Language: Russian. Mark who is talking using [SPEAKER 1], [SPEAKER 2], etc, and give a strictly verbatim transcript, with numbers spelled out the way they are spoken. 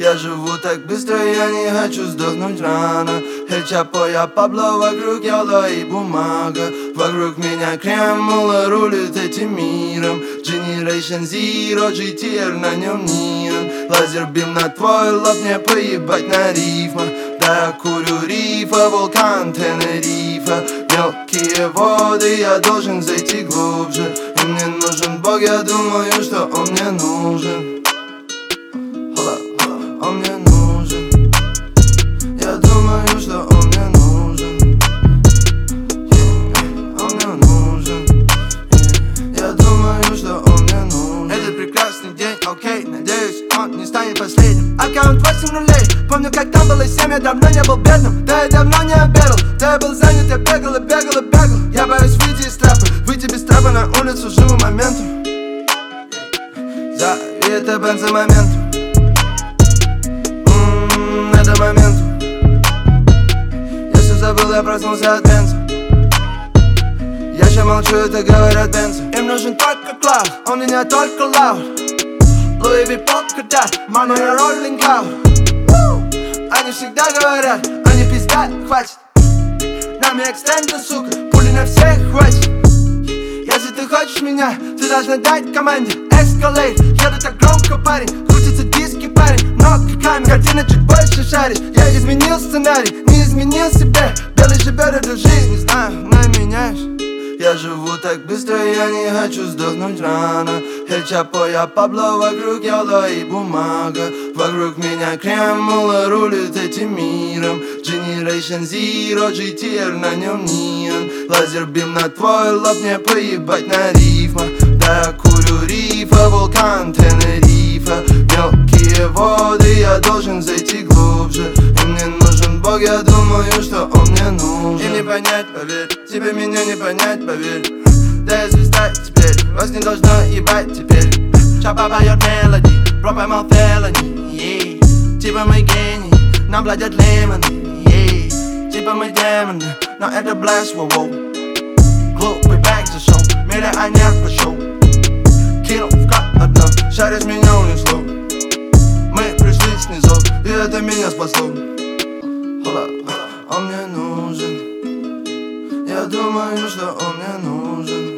[SPEAKER 1] Я живу так быстро, я не хочу сдохнуть рано. Эль Чапо, я Пабло, вокруг Йола и бумага. Вокруг меня Кремула рулит этим миром. Generation Zero, джи ти ар, на нем Нирон. Лазер бим на твой лоб, мне поебать на рифмах. Да, я курю рифа, вулкан Тенерифа. Мелкие воды, я должен зайти глубже. И мне нужен Бог, я думаю, что он мне нужен. Он мне нужен. Я думаю, что он мне нужен. Он мне нужен. Я думаю, что он мне нужен. Этот прекрасный день, окей, надеюсь, он не станет последним. Аккаунт восемь нулей. Помню, как там было семь, я давно не был бедным. Да, я давно не обедал. Да, я был занят, я бегал и бегал и бегал. Я боюсь выйти из трапа. Выйти без трапа на улицу, живу моментом. Зови это бензо моментом. Это момент. Если забыл, я проснулся от бенза. Я еще молчу, это говорят бензы. Им нужен только клауд, он меня только лаут. Луи Ви Полка, мама, я роллинг аут. Они всегда говорят, они пиздят, хватит. Нам и экстенда, сука, пули на всех хватит. Если ты хочешь меня, ты должна дать команде Escalade, еду так громко, парень. Крутятся диски, парень, много камер. Картина чуть больше шарит. Я изменил сценарий, не изменил себе. Белый живет эту жизнь, не знаю, на меняешь. Я живу так быстро, я не хочу сдохнуть рано. Эль Чапо, я Пабло, вокруг Йола и бумага. Вокруг меня Кремула рулит этим миром. Generation Zero, джи ти ар, на нем Нирон. Лазер бим на твой лоб, мне поебать на рифмах. Да, я курю рифа, вулкан Тенерифа. Мелкие воды, я должен зайти глубже. И мне нужен Бог, я думаю, что он мне нужен. Им не понять, поверь, тебе меня не понять, поверь. Да, я звезда теперь, вас не должно ебать теперь. Чапа поет мелодии, бро поймал фелони, yeah. Типа мы гении, нам платят лемоны, yeah. Типа мы демоны, но это блэс, воу-воу. Глупый бэк зашел, миллионер пошел. Кинул в кат одно, шаришь меня унесло. Мы пришли снизу, и это меня спасло. Он мне нужен. Я думаю, что он мне нужен.